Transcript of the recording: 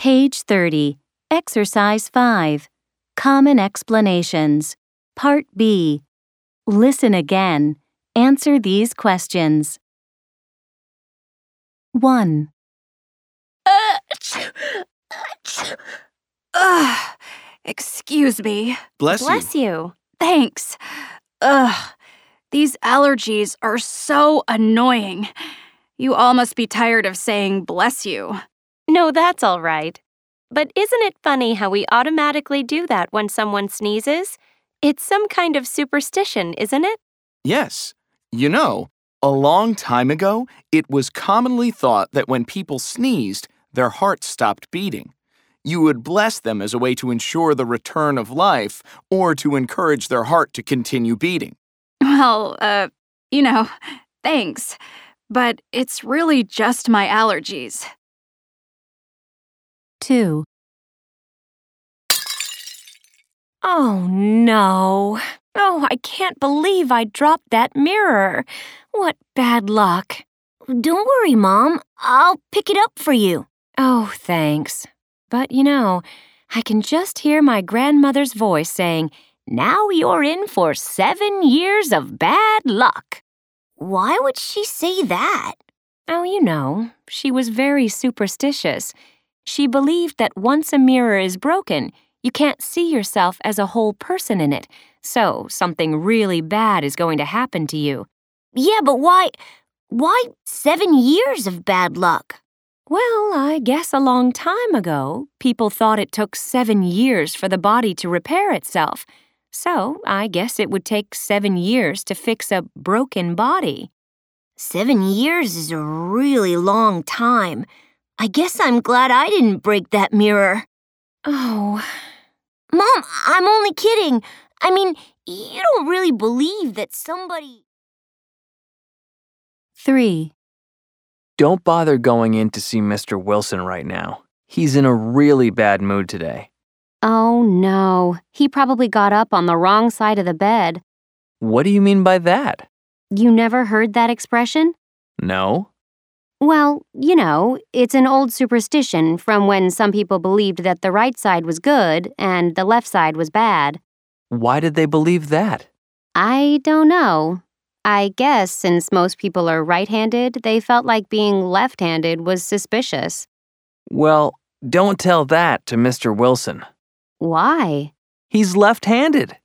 Page 30, Exercise 5, Common Explanations, Part B. Listen again. Answer these questions. 1. Ugh. Excuse me. Bless you. you. Thanks. Ugh. These allergies are so annoying. You all must be tired of saying bless you. No, that's all right. But isn't it funny how we automatically do that when someone sneezes? It's some kind of superstition, isn't it? Yes. You know, a long time ago, it was commonly thought that when people sneezed, their hearts stopped beating. You would bless them as a way to ensure the return of life or to encourage their heart to continue beating. Well, thanks. But it's really just my allergies. 2. Oh, no. Oh, I can't believe I dropped that mirror. What bad luck. Don't worry, Mom. I'll pick it up for you. Oh, thanks. But, I can just hear my grandmother's voice saying, "Now you're in for 7 years of bad luck." Why would she say that? Oh, she was very superstitious. She believed that once a mirror is broken, you can't see yourself as a whole person in it, so something really bad is going to happen to you. Yeah, but why 7 years of bad luck? Well, I guess a long time ago, people thought it took 7 years for the body to repair itself. So I guess it would take 7 years to fix a broken body. 7 years is a really long time. I guess I'm glad I didn't break that mirror. Oh. Mom, I'm only kidding. I mean, you don't really believe that somebody... 3. Don't bother going in to see Mr. Wilson right now. He's in a really bad mood today. Oh, no. He probably got up on the wrong side of the bed. What do you mean by that? You never heard that expression? No? Well, it's an old superstition from when some people believed that the right side was good and the left side was bad. Why did they believe that? I don't know. I guess since most people are right-handed, they felt like being left-handed was suspicious. Well, don't tell that to Mr. Wilson. Why? He's left-handed.